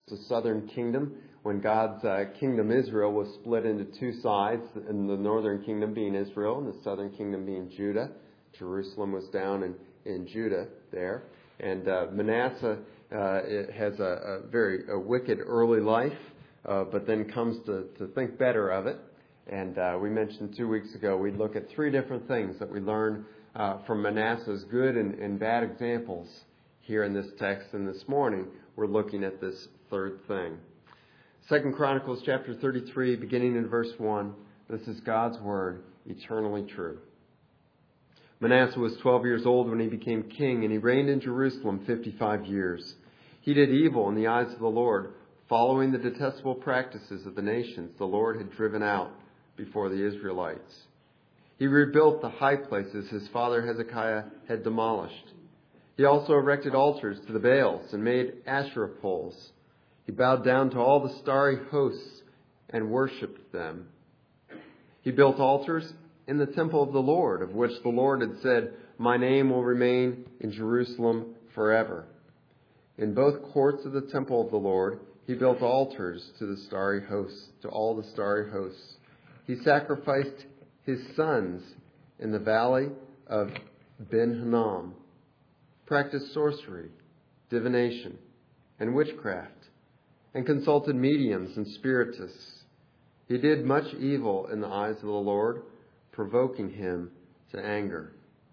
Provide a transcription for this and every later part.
the southern kingdom, when God's kingdom Israel was split into two sides, and the northern kingdom being Israel and the southern kingdom being Judah. Jerusalem was down in Judah there. And Manasseh has a very wicked early life, but then comes to think better of it. And we mentioned 2 weeks ago we'd look at 3 different things that we learn from Manasseh's good and bad examples here in this text. And this morning we're looking at this third thing. 2 Chronicles chapter 33, beginning in verse 1. This is God's word, eternally true. Manasseh was 12 years old when he became king, and he reigned in Jerusalem 55 years. He did evil in the eyes of the Lord, following the detestable practices of the nations the Lord had driven out before the Israelites. He rebuilt the high places his father Hezekiah had demolished. He also erected altars to the Baals and made Asherah poles. He bowed down to all the starry hosts and worshipped them. He built altars in the temple of the Lord, of which the Lord had said, "My name will remain in Jerusalem forever." In both courts of the temple of the Lord, he built altars to the starry hosts, to all the starry hosts. He sacrificed his sons in the valley of Ben-Hinnom, practiced sorcery, divination, and witchcraft, and consulted mediums and spiritists. He did much evil in the eyes of the Lord, provoking him to anger.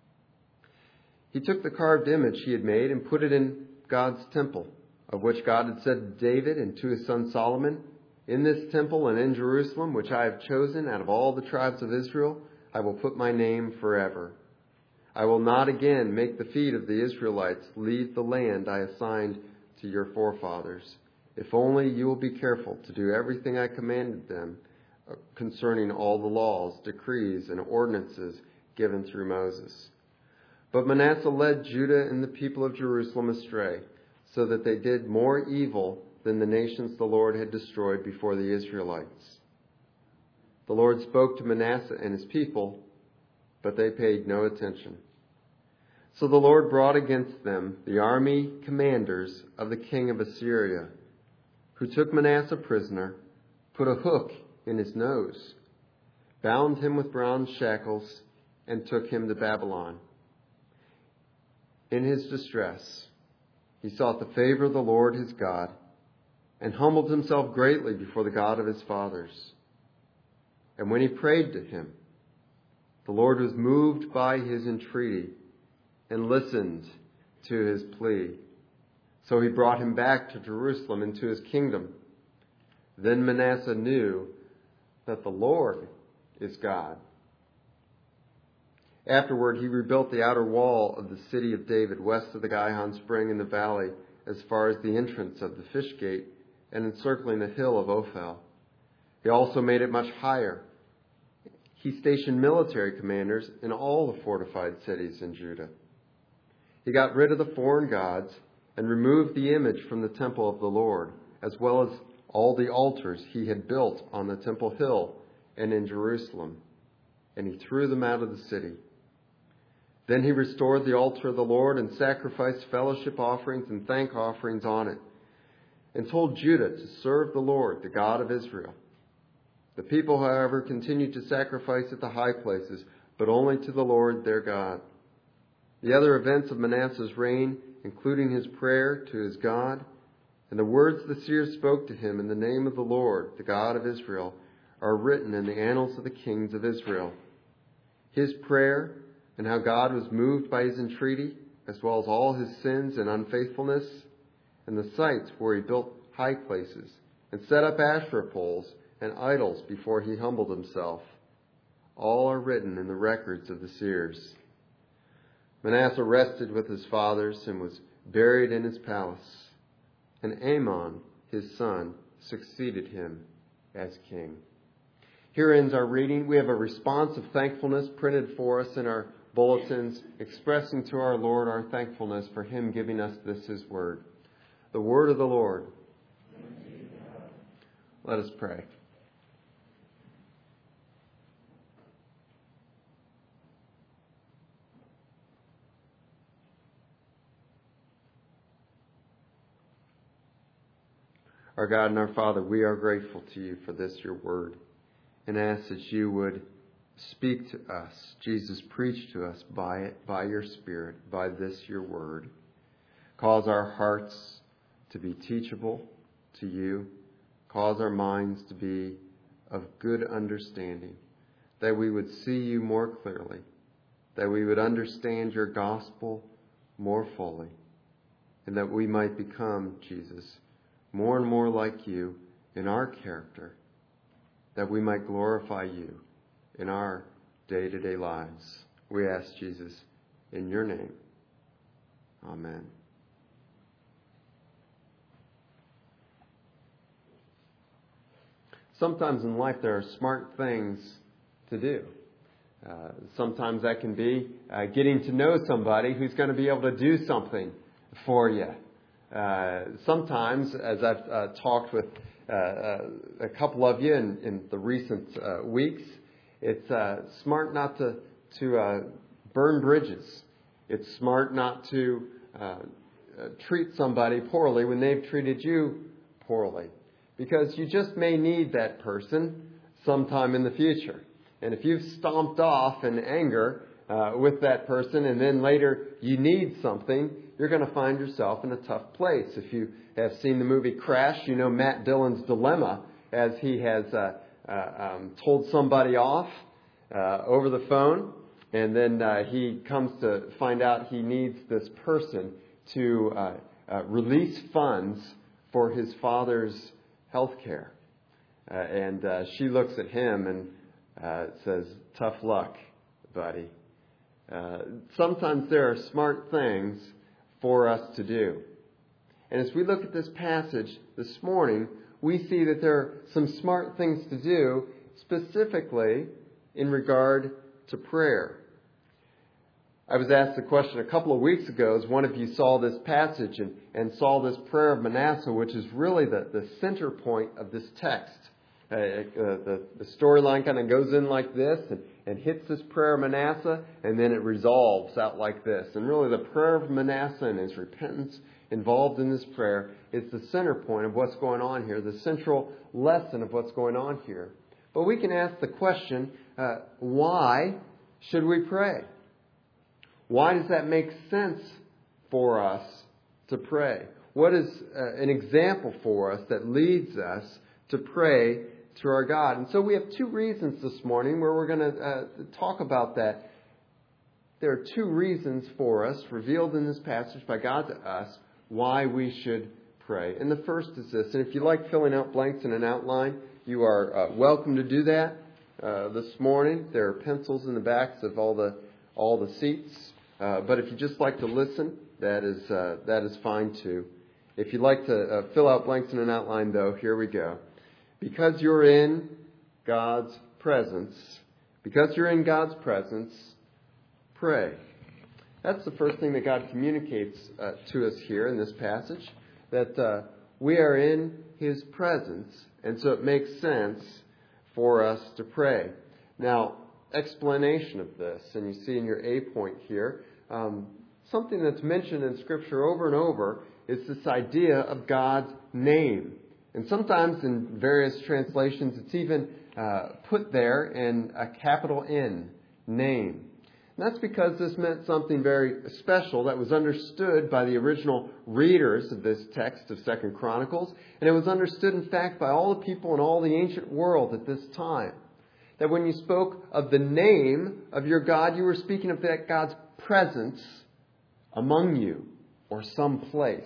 He took the carved image he had made and put it in God's temple, of which God had said to David and to his son Solomon, "In this temple and in Jerusalem, which I have chosen out of all the tribes of Israel, I will put my name forever. I will not again make the feet of the Israelites leave the land I assigned to your forefathers, if only you will be careful to do everything I commanded them concerning all the laws, decrees, and ordinances given through Moses." But Manasseh led Judah and the people of Jerusalem astray, so that they did more evil than the nations the Lord had destroyed before the Israelites. The Lord spoke to Manasseh and his people, but they paid no attention. So the Lord brought against them the army commanders of the king of Assyria, who took Manasseh prisoner, put a hook in his nose, bound him with bronze shackles, and took him to Babylon. In his distress, he sought the favor of the Lord his God, and humbled himself greatly before the God of his fathers. And when he prayed to him, the Lord was moved by his entreaty and listened to his plea. So he brought him back to Jerusalem and to his kingdom. Then Manasseh knew that the Lord is God. Afterward, he rebuilt the outer wall of the city of David west of the Gihon spring in the valley as far as the entrance of the fish gate and encircling the hill of Ophel. He also made it much higher. He stationed military commanders in all the fortified cities in Judah. He got rid of the foreign gods and removed the image from the temple of the Lord, as well as all the altars he had built on the temple hill and in Jerusalem, and he threw them out of the city. Then he restored the altar of the Lord and sacrificed fellowship offerings and thank offerings on it, and told Judah to serve the Lord, the God of Israel. The people, however, continued to sacrifice at the high places, but only to the Lord their God. The other events of Manasseh's reign, including his prayer to his God, and the words the seers spoke to him in the name of the Lord, the God of Israel, are written in the annals of the kings of Israel. His prayer and how God was moved by his entreaty, as well as all his sins and unfaithfulness, and the sites where he built high places and set up Asherah poles and idols before he humbled himself, all are written in the records of the seers. Manasseh rested with his fathers and was buried in his palace, and Amon, his son, succeeded him as king. Here ends our reading. We have a response of thankfulness printed for us in our bulletins, expressing to our Lord our thankfulness for him giving us this, his word. The word of the Lord. Let us pray. Our God and our Father, we are grateful to you for this, your word, and ask that you would speak to us. Jesus, preach to us by it, by your Spirit, by this, your word. Cause our hearts to be teachable to you. Cause our minds to be of good understanding, that we would see you more clearly, that we would understand your gospel more fully, and that we might become, Jesus, more and more like you in our character, that we might glorify you in our day-to-day lives. We ask, Jesus, in your name. Amen. Sometimes in life there are smart things to do. Sometimes that can be getting to know somebody who's going to be able to do something for you. Sometimes, as I've talked with a couple of you in the recent weeks, it's smart not to burn bridges. It's smart not to treat somebody poorly when they've treated you poorly, because you just may need that person sometime in the future. And if you've stomped off in anger with that person and then later you need something, you're going to find yourself in a tough place. If you have seen the movie Crash, you know Matt Dillon's dilemma as he has told somebody off over the phone, and then he comes to find out he needs this person to release funds for his father's health care. And she looks at him and says, "Tough luck, buddy." Sometimes there are smart things for us to do. And as we look at this passage this morning, we see that there are some smart things to do, specifically in regard to prayer. I was asked the question a couple of weeks ago as one of you saw this passage and saw this prayer of Manasseh, which is really the center point of this text. The storyline kind of goes in like this and hits this prayer of Manasseh, and then it resolves out like this. And really the prayer of Manasseh and his repentance involved in this prayer is the center point of what's going on here, the central lesson of what's going on here. But we can ask the question, why should we pray? Why does that make sense for us to pray? What is an example for us that leads us to pray to our God? And so we have two reasons this morning where we're going to talk about that. There are two reasons for us, revealed in this passage by God to us, why we should pray. And the first is this, and if you like filling out blanks in an outline, you are welcome to do that this morning. There are pencils in the backs of all the seats. But if you just like to listen, that is fine too. If you'd like to fill out blanks in an outline, though, here we go. Because you're in God's presence, pray. That's the first thing that God communicates to us here in this passage, that we are in His presence, and so it makes sense for us to pray. Now, explanation of this, and you see in your A point here, something that's mentioned in Scripture over and over is this idea of God's name. And sometimes in various translations it's even put there in a capital N, name. And that's because this meant something very special that was understood by the original readers of this text of 2 Chronicles, and it was understood in fact by all the people in all the ancient world at this time. That when you spoke of the name of your God, you were speaking of that God's presence among you or someplace.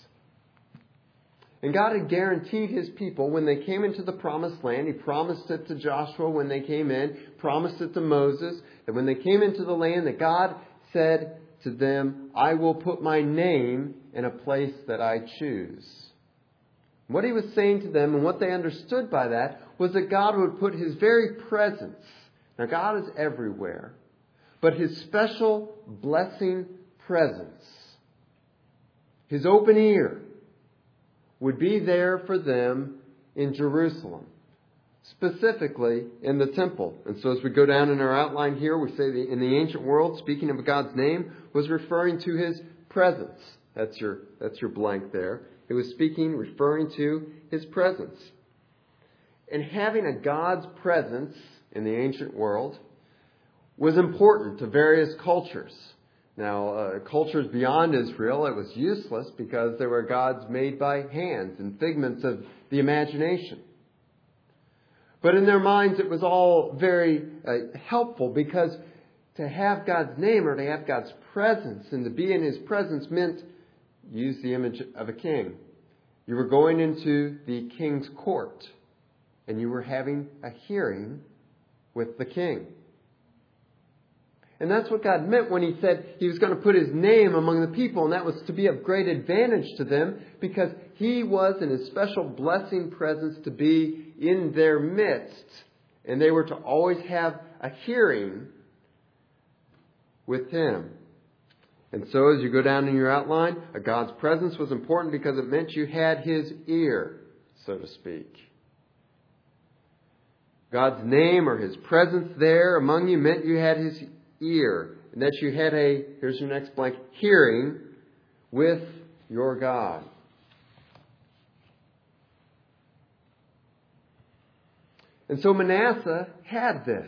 And God had guaranteed His people when they came into the promised land. He promised it to Joshua when they came in, promised it to Moses, that when they came into the land that God said to them, "I will put my name in a place that I choose." What He was saying to them and what they understood by that was that God would put His very presence. Now God is everywhere, but His special blessing presence, His open ear, would be there for them in Jerusalem, specifically in the temple. And so as we go down in our outline here, we say that in the ancient world, speaking of God's name was referring to His presence. That's your blank there. It was speaking, referring to His presence. And having a God's presence in the ancient world was important to various cultures. Now, cultures beyond Israel, it was useless because there were gods made by hands and figments of the imagination. But in their minds, it was all very helpful, because to have God's name or to have God's presence and to be in His presence meant use the image of a king. You were going into the king's court and you were having a hearing with the king. And that's what God meant when He said He was going to put His name among the people. And that was to be of great advantage to them, because He was in His special blessing presence to be in their midst. And they were to always have a hearing with Him. And so as you go down in your outline, a God's presence was important because it meant you had His ear, so to speak. God's name or His presence there among you meant you had His ear, and that you had here's your next blank, hearing with your God. And so Manasseh had this.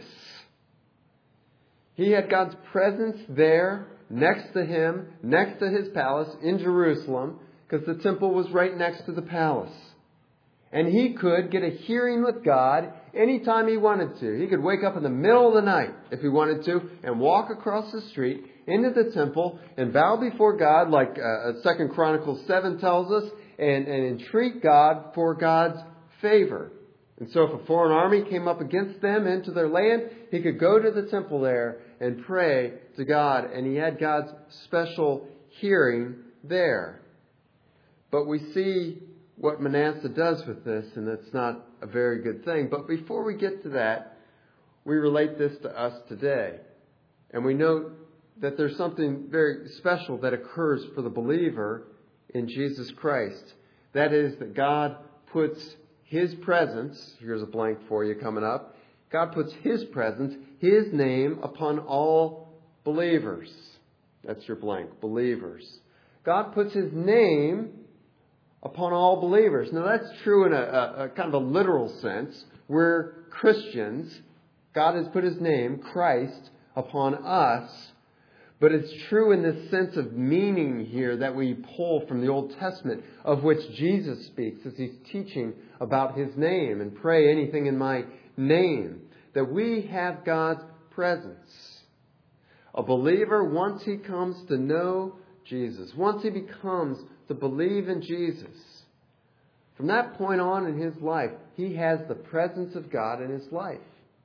He had God's presence there next to him, next to his palace in Jerusalem, because the temple was right next to the palace. And he could get a hearing with God anytime he wanted to. He could wake up in the middle of the night if he wanted to and walk across the street into the temple and bow before God, like 2 Chronicles 7 tells us, and entreat God for God's favor. And so if a foreign army came up against them into their land, he could go to the temple there and pray to God. And he had God's special hearing there. But we see what Manasseh does with this, and that's not a very good thing. But before we get to that, we relate this to us today. And we note that there's something very special that occurs for the believer in Jesus Christ. That is that God puts His presence, here's a blank for you coming up, God puts His presence, His name upon all believers. That's your blank, believers. God puts His name upon all believers. Now that's true in a kind of a literal sense. We're Christians. God has put His name, Christ, upon us. But it's true in this sense of meaning here that we pull from the Old Testament, of which Jesus speaks as He's teaching about His name and pray anything in my name. That we have God's presence. A believer, once he comes to know Jesus, once he becomes to believe in Jesus, from that point on in his life, he has the presence of God in his life.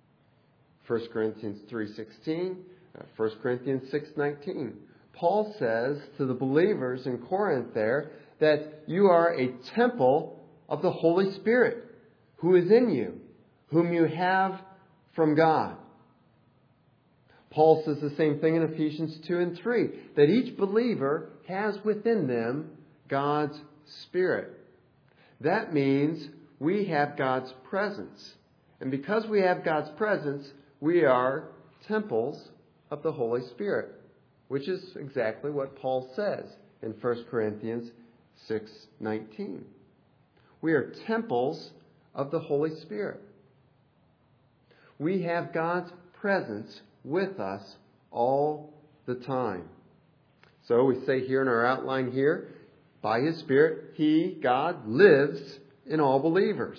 1 Corinthians 3:16, 1 Corinthians 6:19. Paul says to the believers in Corinth there that you are a temple of the Holy Spirit who is in you, whom you have from God. Paul says the same thing in Ephesians 2 and 3, that each believer has within them God's Spirit. That means we have God's presence. And because we have God's presence, we are temples of the Holy Spirit, which is exactly what Paul says in 1 Corinthians 6:19. We are temples of the Holy Spirit. We have God's presence with us all the time. So we say here in our outline here, by His Spirit, He, God, lives in all believers.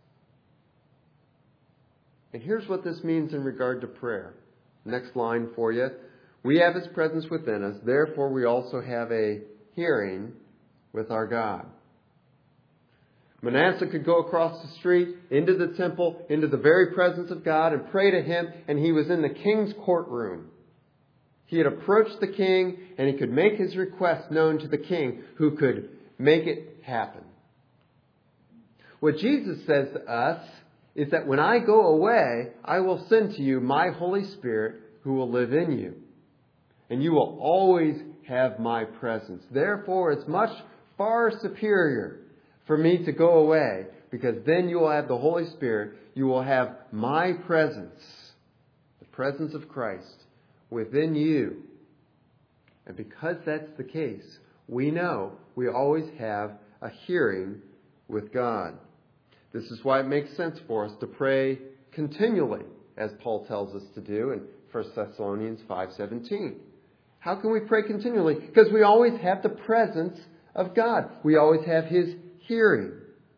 And here's what this means in regard to prayer. Next line for you. We have His presence within us, therefore we also have a hearing with our God. Manasseh could go across the street, into the temple, into the very presence of God and pray to Him, and he was in the king's courtroom. He had approached the king, and he could make his request known to the king, who could make it happen. What Jesus says to us is that when I go away, I will send to you my Holy Spirit who will live in you. And you will always have my presence. Therefore, it's much far superior for me to go away, because then you will have the Holy Spirit. You will have my presence, the presence of Christ, within you. And because that's the case, we know we always have a hearing with God. This is why it makes sense for us to pray continually, as Paul tells us to do in 1 Thessalonians 5:17. How can we pray continually? Because we always have the presence of God. We always have His hearing.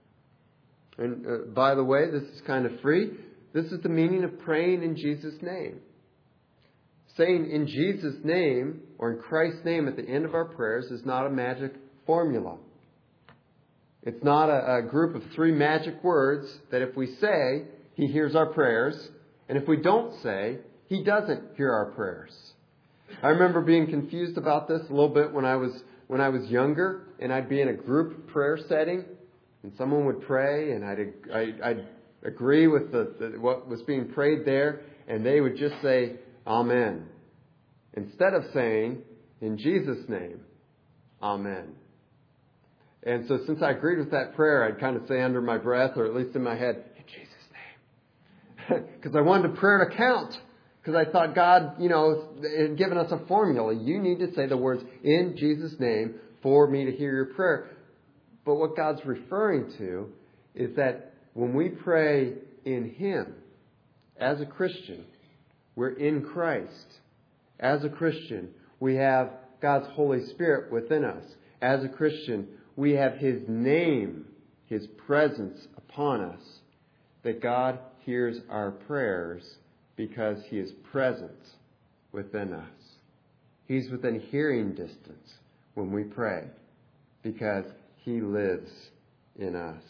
And by the way, this is kind of free. This is the meaning of praying in Jesus' name. Saying in Jesus' name or in Christ's name at the end of our prayers is not a magic formula. It's not a group of 3 magic words that if we say, He hears our prayers, and if we don't say, He doesn't hear our prayers. I remember being confused about this a little bit when I was younger, and I'd be in a group prayer setting, and someone would pray, and I'd agree with what was being prayed there, and they would just say, Amen. Instead of saying, in Jesus' name, Amen. And so since I agreed with that prayer, I'd kind of say under my breath, or at least in my head, in Jesus' name. Because I wanted the prayer to count. Because I thought God, had given us a formula. You need to say the words, in Jesus' name, for me to hear your prayer. But what God's referring to is that when we pray in Him, as a Christian, we're in Christ. As a Christian, we have God's Holy Spirit within us. As a Christian, we have His name, His presence upon us. That God hears our prayers because He is present within us. He's within hearing distance when we pray because He lives in us.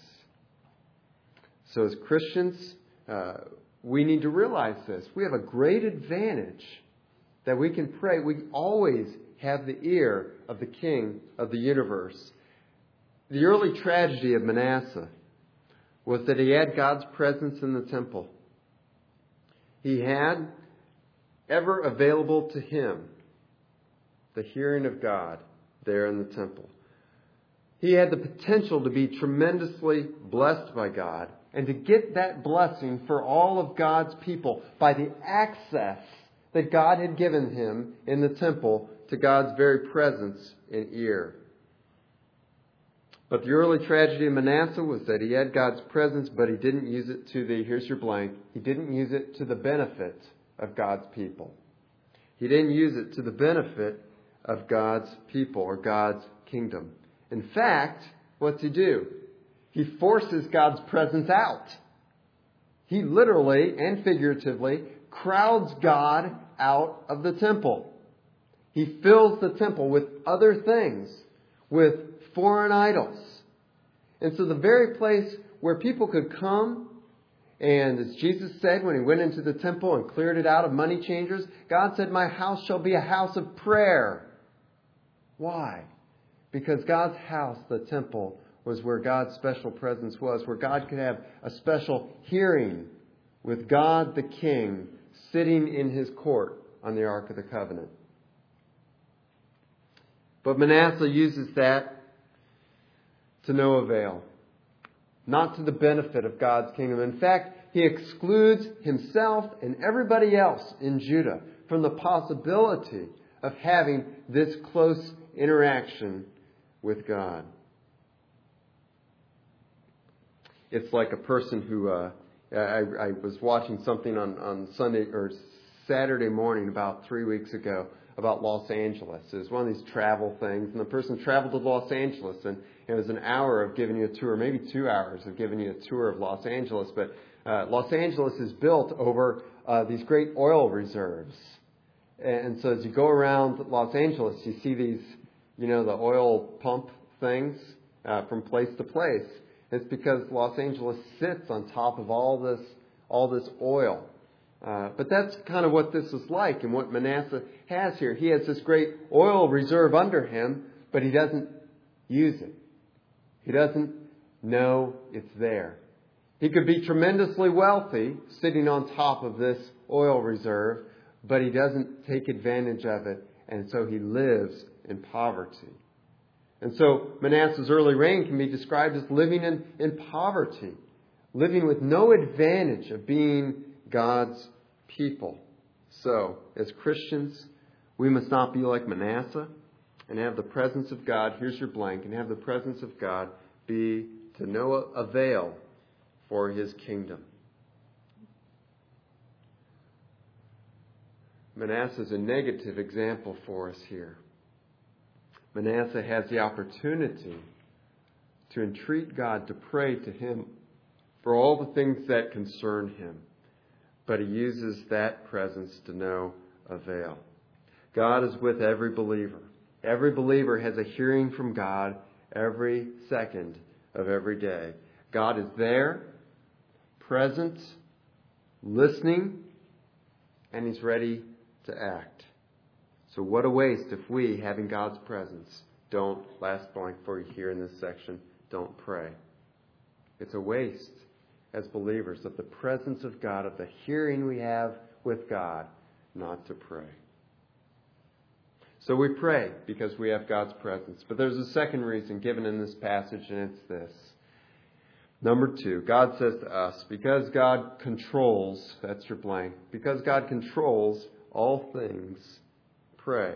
So as Christians, we need to realize this. We have a great advantage that we can pray. We always have the ear of the King of the universe. The early tragedy of Manasseh was that he had God's presence in the temple. He had ever available to him the hearing of God there in the temple. He had the potential to be tremendously blessed by God and to get that blessing for all of God's people by the access that God had given him in the temple to God's very presence and ear. But the early tragedy of Manasseh was that he had God's presence, but he didn't use it to here's your blank, he didn't use it to the benefit of God's people. He didn't use it to the benefit of God's people or God's kingdom. In fact, what's he do? He forces God's presence out. He literally and figuratively crowds God out of the temple. He fills the temple with other things, with foreign idols. And so the very place where people could come, and as Jesus said when He went into the temple and cleared it out of money changers, God said, my house shall be a house of prayer. Why? Because God's house, the temple, was where God's special presence was, where God could have a special hearing with God the King sitting in His court on the Ark of the Covenant. But Manasseh uses that to no avail, not to the benefit of God's kingdom. In fact, he excludes himself and everybody else in Judah from the possibility of having this close interaction with God. It's like a person who, I was watching something on Sunday or Saturday morning about 3 weeks ago about Los Angeles. It was one of these travel things, and the person traveled to Los Angeles, and it was an hour of giving you a tour, maybe 2 hours of giving you a tour of Los Angeles. But Los Angeles is built over these great oil reserves. And so as you go around Los Angeles, you see these, the oil pump things from place to place. It's because Los Angeles sits on top of all this oil. But that's kind of what this is like and what Manasseh has here. He has this great oil reserve under him, but he doesn't use it. He doesn't know it's there. He could be tremendously wealthy sitting on top of this oil reserve, but he doesn't take advantage of it, and so he lives in poverty. And so Manasseh's early reign can be described as living in poverty, living with no advantage of being God's people. So, as Christians, we must not be like Manasseh and have the presence of God, here's your blank, and have the presence of God be to no avail for his kingdom. Manasseh is a negative example for us here. Manasseh has the opportunity to entreat God to pray to him for all the things that concern him, but he uses that presence to no avail. God is with every believer. Every believer has a hearing from God every second of every day. God is there, present, listening, and he's ready to act. So what a waste if we, having God's presence, don't, last blank for you here in this section, don't pray. It's a waste as believers of the presence of God, of the hearing we have with God, not to pray. So we pray because we have God's presence. But there's a second reason given in this passage, and it's this. Number 2, God says to us, because God controls, that's your blank, because God controls all things, pray.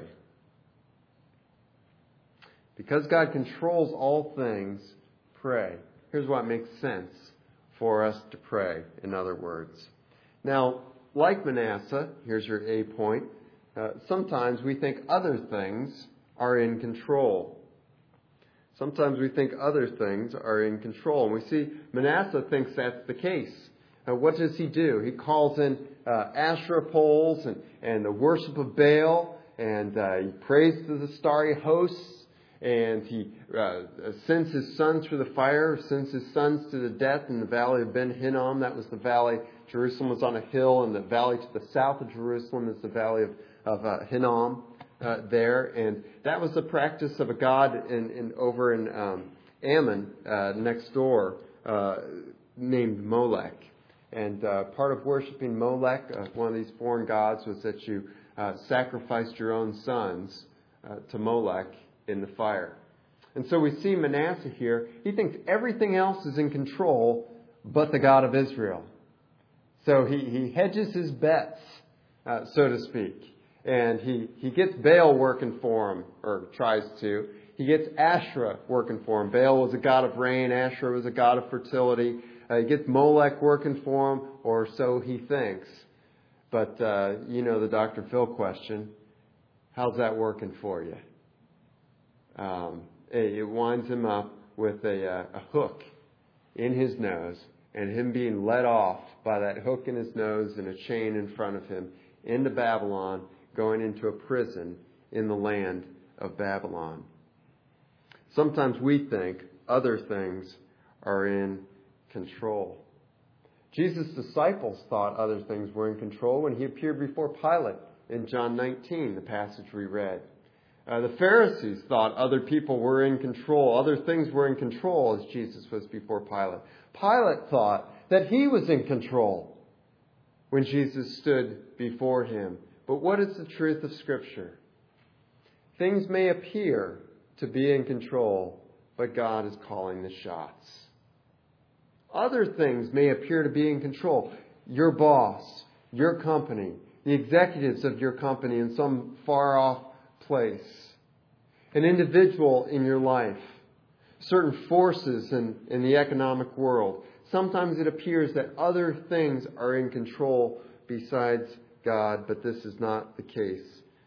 Because God controls all things, pray. Here's what makes sense for us to pray, in other words. Now, like Manasseh, here's your A point, sometimes we think other things are in control. Sometimes we think other things are in control. And we see Manasseh thinks that's the case. What does he do? He calls in Asherah poles and the worship of Baal, and he prays to the starry hosts, and he sends his sons through the fire, sends his sons to the death in the valley of Ben Hinnom. That was the valley. Jerusalem was on a hill, and the valley to the south of Jerusalem is the valley of Hinnom there. And that was the practice of a god over in Ammon next door named Molech. And part of worshiping Molech, one of these foreign gods, was that you sacrificed your own sons to Molech in the fire. And so we see Manasseh here. He thinks everything else is in control but the God of Israel. So he hedges his bets, so to speak. And he gets Baal working for him, or tries to. He gets Asherah working for him. Baal was a god of rain. Asherah was a god of fertility. He gets Molech working for him, or so he thinks. But, the Dr. Phil question, how's that working for you? It winds him up with a hook in his nose, and him being led off by that hook in his nose and a chain in front of him into Babylon, going into a prison in the land of Babylon. Sometimes we think other things are in control. Jesus' disciples thought other things were in control when he appeared before Pilate in John 19, the passage we read. The Pharisees thought other people were in control, other things were in control as Jesus was before Pilate. Pilate thought that he was in control when Jesus stood before him. But what is the truth of Scripture? Things may appear to be in control, but God is calling the shots. Other things may appear to be in control. Your boss, your company, the executives of your company in some far-off place, an individual in your life, certain forces in the economic world. Sometimes it appears that other things are in control besides God, but this is not the case.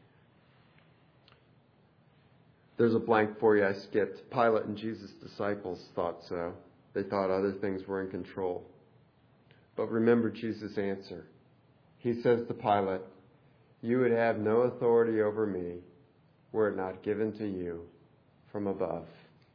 There's a blank for you I skipped. Pilate and Jesus' disciples thought so. They thought other things were in control. But remember Jesus' answer. He says to Pilate, "You would have no authority over me were it not given to you from above."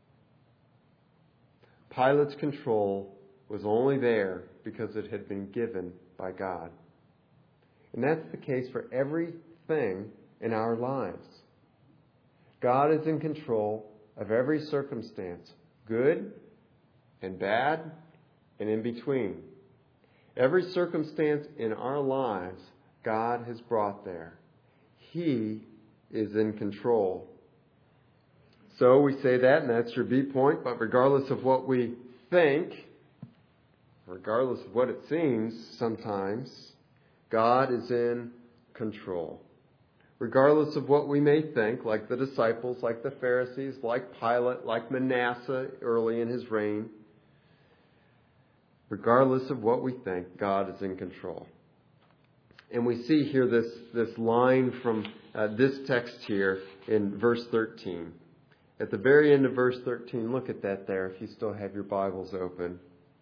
Pilate's control was only there because it had been given by God. And that's the case for everything in our lives. God is in control of every circumstance, good and bad and in between. Every circumstance in our lives, God has brought there. He is in control. So we say that, and that's your B point, but regardless of what we think, regardless of what it seems sometimes, God is in control. regardless of what we may think, like the disciples, like the Pharisees, like Pilate, like Manasseh early in his reign. Regardless of what we think, God is in control. And we see here this line from this text here in verse 13. At the very end of verse 13, look at that there if you still have your Bibles open.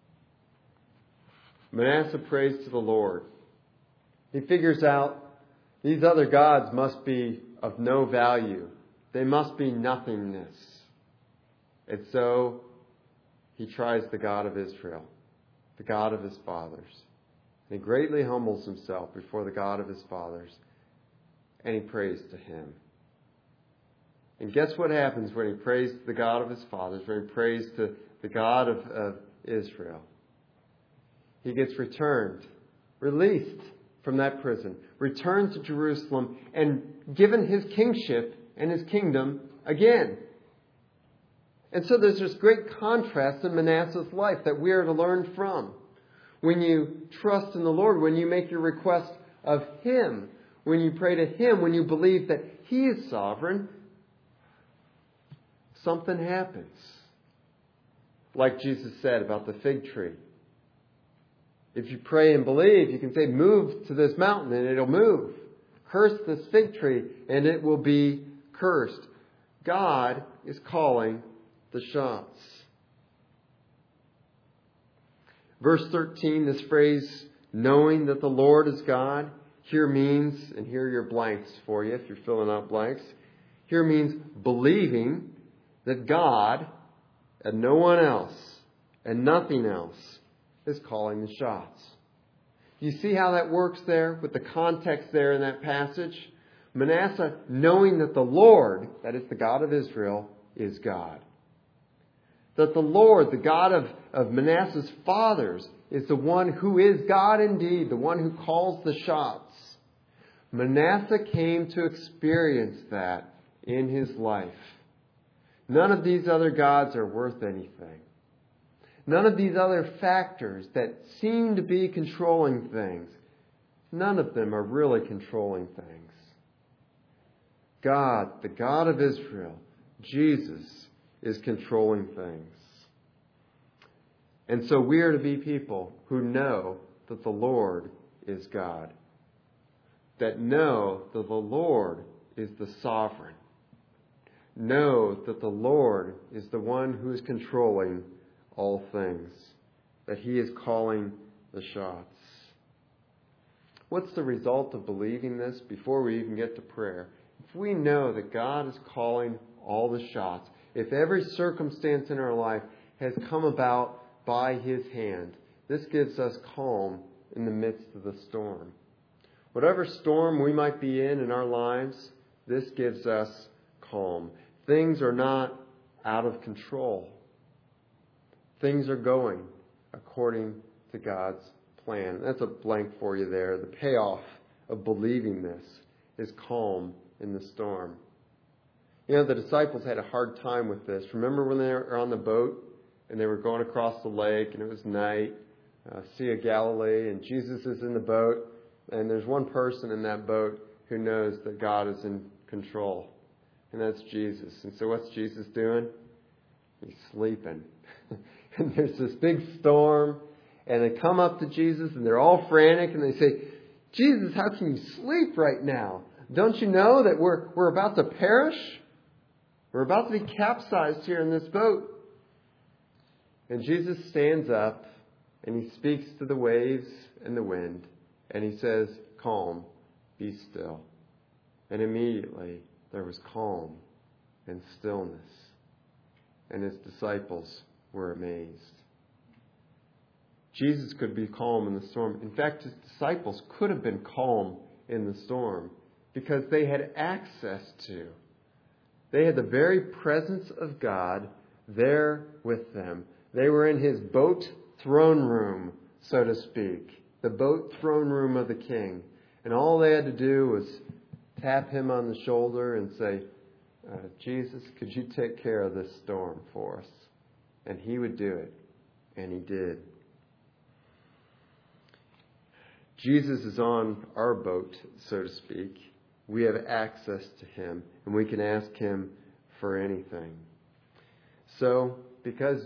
Manasseh prays to the Lord. He figures out these other gods must be of no value. They must be nothingness. And so he tries the God of Israel, the God of his fathers. And he greatly humbles himself before the God of his fathers. And he prays to him. And guess what happens when he prays to the God of his fathers, when he prays to the God of Israel? He gets returned, released from that prison, returned to Jerusalem, and given his kingship and his kingdom again. And so there's this great contrast in Manasseh's life that we are to learn from. When you trust in the Lord, when you make your request of Him, when you pray to Him, when you believe that He is sovereign, something happens. Like Jesus said about the fig tree. If you pray and believe, you can say, move to this mountain and it'll move. Curse this fig tree and it will be cursed. God is calling the shots. Verse 13, this phrase, knowing that the Lord is God, here means, and here are your blanks for you if you're filling out blanks, here means believing that God and no one else and nothing else is calling the shots. You see how that works there with the context there in that passage? Manasseh, knowing that the Lord, that is the God of Israel, is God. That the Lord, the God of Manasseh's fathers, is the one who is God indeed, the one who calls the shots. Manasseh came to experience that in his life. None of these other gods are worth anything. None of these other factors that seem to be controlling things, none of them are really controlling things. God, the God of Israel, Jesus, is controlling things. And so we are to be people who know that the Lord is God. That know that the Lord is the sovereign. Know that the Lord is the one who is controlling all things. That He is calling the shots. What's the result of believing this before we even get to prayer? If we know that God is calling all the shots, if every circumstance in our life has come about by His hand, this gives us calm in the midst of the storm. Whatever storm we might be in our lives, this gives us calm. Things are not out of control. Things are going according to God's plan. That's a blank for you there. The payoff of believing this is calm in the storm. You know, the disciples had a hard time with this. Remember when they were on the boat and they were going across the lake and it was night, Sea of Galilee, and Jesus is in the boat, and there's one person in that boat who knows that God is in control, and that's Jesus. And so what's Jesus doing? He's sleeping. And there's this big storm, and they come up to Jesus, and they're all frantic, and they say, Jesus, how can you sleep right now? Don't you know that we're about to perish? We're about to be capsized here in this boat. And Jesus stands up, and He speaks to the waves and the wind, and He says, calm, be still. And immediately there was calm and stillness, and His disciples were amazed. Jesus could be calm in the storm. In fact, His disciples could have been calm in the storm because they had access to. They had the very presence of God there with them. They were in His boat throne room, so to speak. The boat throne room of the King. And all they had to do was tap Him on the shoulder and say, Jesus, could you take care of this storm for us? And He would do it. And He did. Jesus is on our boat, so to speak. we have access to Him, and we can ask Him for anything. So, because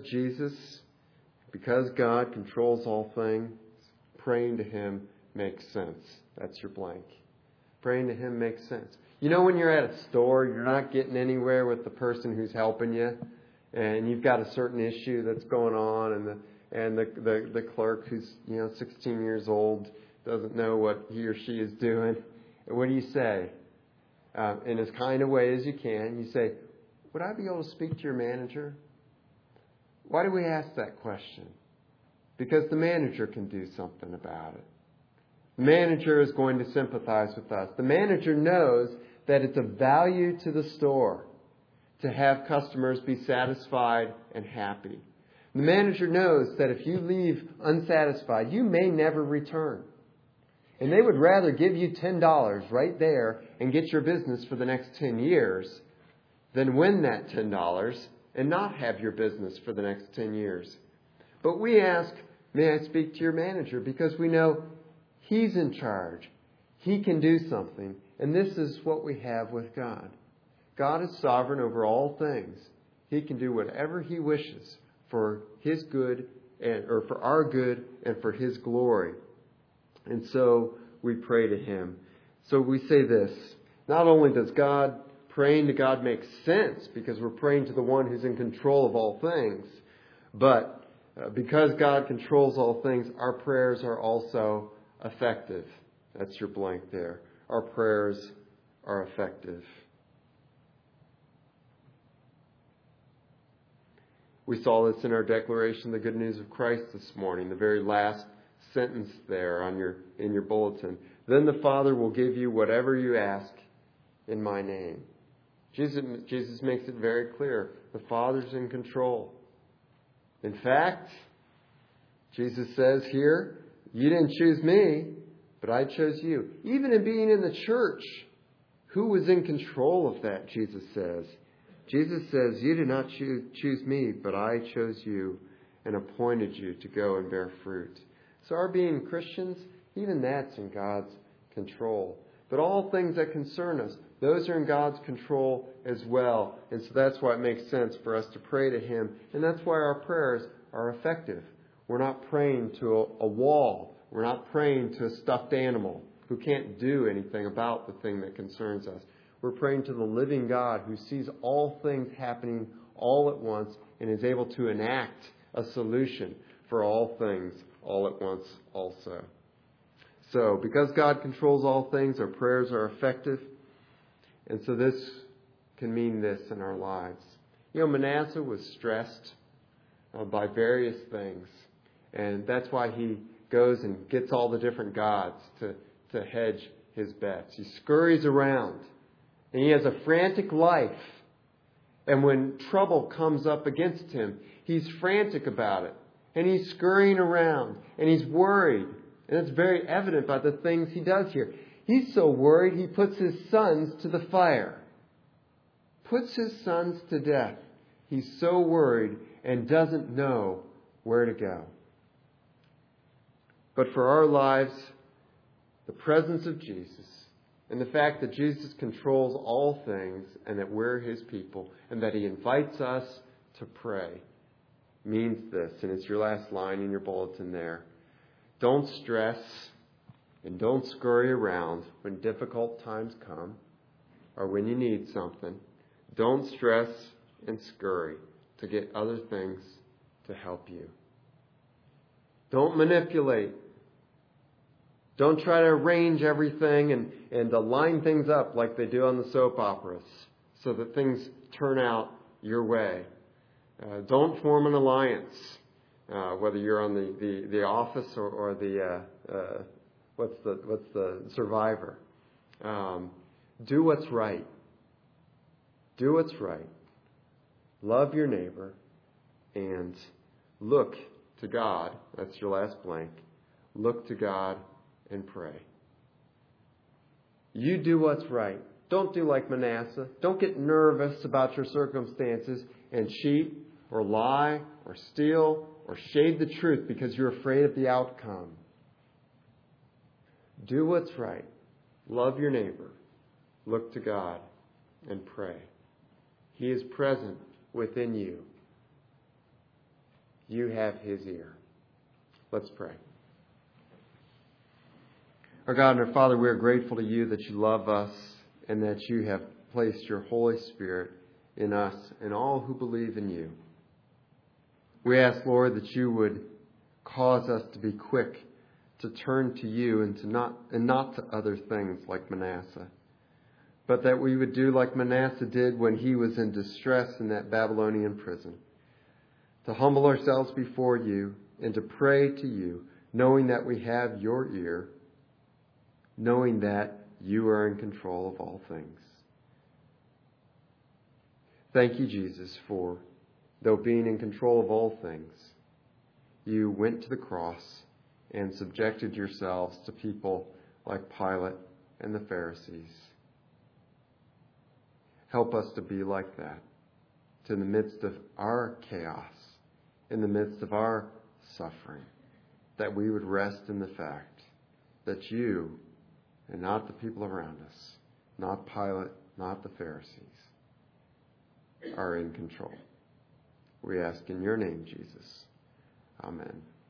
God controls all things, praying to Him makes sense. That's your blank. Praying to Him makes sense. You know, when you're at a store, you're not getting anywhere with the person who's helping you, and you've got a certain issue that's going on, and the clerk who's 16 years old doesn't know what he or she is doing. What do you say? In as kind a way as you can, you say, "Would I be able to speak to your manager?" Why do we ask that question? Because the manager can do something about it. The manager is going to sympathize with us. The manager knows that it's of value to the store to have customers be satisfied and happy. The manager knows that if you leave unsatisfied, you may never return. And they would rather give you $10 right there and get your business for the next 10 years than win that $10 and not have your business for the next 10 years. But we ask, "May I speak to your manager?" because we know He's in charge. He can do something. And this is what we have with God. God is sovereign over all things. He can do whatever He wishes for His good or for our good and for His glory. And so we pray to Him. So we say this: not only does praying to God make sense because we're praying to the one who's in control of all things, but because God controls all things, our prayers are also effective. That's your blank there. Our prayers are effective. We saw this in our declaration, the good news of Christ, this morning, the very last sentence there in your bulletin. "Then the Father will give you whatever you ask in my name." Jesus makes it very clear. The Father's in control. In fact, Jesus says here, "You didn't choose me, but I chose you." Even in being in the church, who was in control of that, Jesus says? Jesus says, "You did not choose me, but I chose you and appointed you to go and bear fruit." So our being Christians, even that's in God's control. But all things that concern us, those are in God's control as well. And so that's why it makes sense for us to pray to Him. And that's why our prayers are effective. We're not praying to a wall. We're not praying to a stuffed animal who can't do anything about the thing that concerns us. We're praying to the living God who sees all things happening all at once and is able to enact a solution for all things all at once also. So, because God controls all things, our prayers are effective. And so this can mean this in our lives. Manasseh was stressed by various things. And that's why he goes and gets all the different gods to hedge his bets. He scurries around. And he has a frantic life. And when trouble comes up against him, he's frantic about it. And he's scurrying around. And he's worried. And it's very evident by the things he does here. He's so worried he puts his sons to the fire. Puts his sons to death. He's so worried and doesn't know where to go. But for our lives, the presence of Jesus and the fact that Jesus controls all things and that we're His people and that He invites us to pray means this. And it's your last line in your bulletin there. Don't stress and don't scurry around when difficult times come or when you need something. Don't stress and scurry to get other things to help you. Don't manipulate. Don't try to arrange everything and line things up like they do on the soap operas so that things turn out your way. Don't form an alliance, whether you're on the Office or the what's the Survivor. Do what's right. Do what's right. Love your neighbor and look to God. That's your last blank. Look to God and pray. You do what's right. Don't do like Manasseh. Don't get nervous about your circumstances and cheat or lie or steal or shade the truth because you're afraid of the outcome. Do what's right. Love your neighbor look to God and pray. He is present within you. You have His ear. Let's pray. Our God and our Father, we are grateful to you that you love us and that you have placed your Holy Spirit in us and all who believe in you. We ask, Lord, that you would cause us to be quick to turn to you and not to other things like Manasseh, but that we would do like Manasseh did when he was in distress in that Babylonian prison, to humble ourselves before you and to pray to you, knowing that we have your ear, knowing that you are in control of all things. Thank you, Jesus, for, though being in control of all things, you went to the cross and subjected yourselves to people like Pilate and the Pharisees. Help us to be like that, to in the midst of our chaos, in the midst of our suffering, that we would rest in the fact that you, and not the people around us, not Pilate, not the Pharisees, are in control. We ask in your name, Jesus. Amen.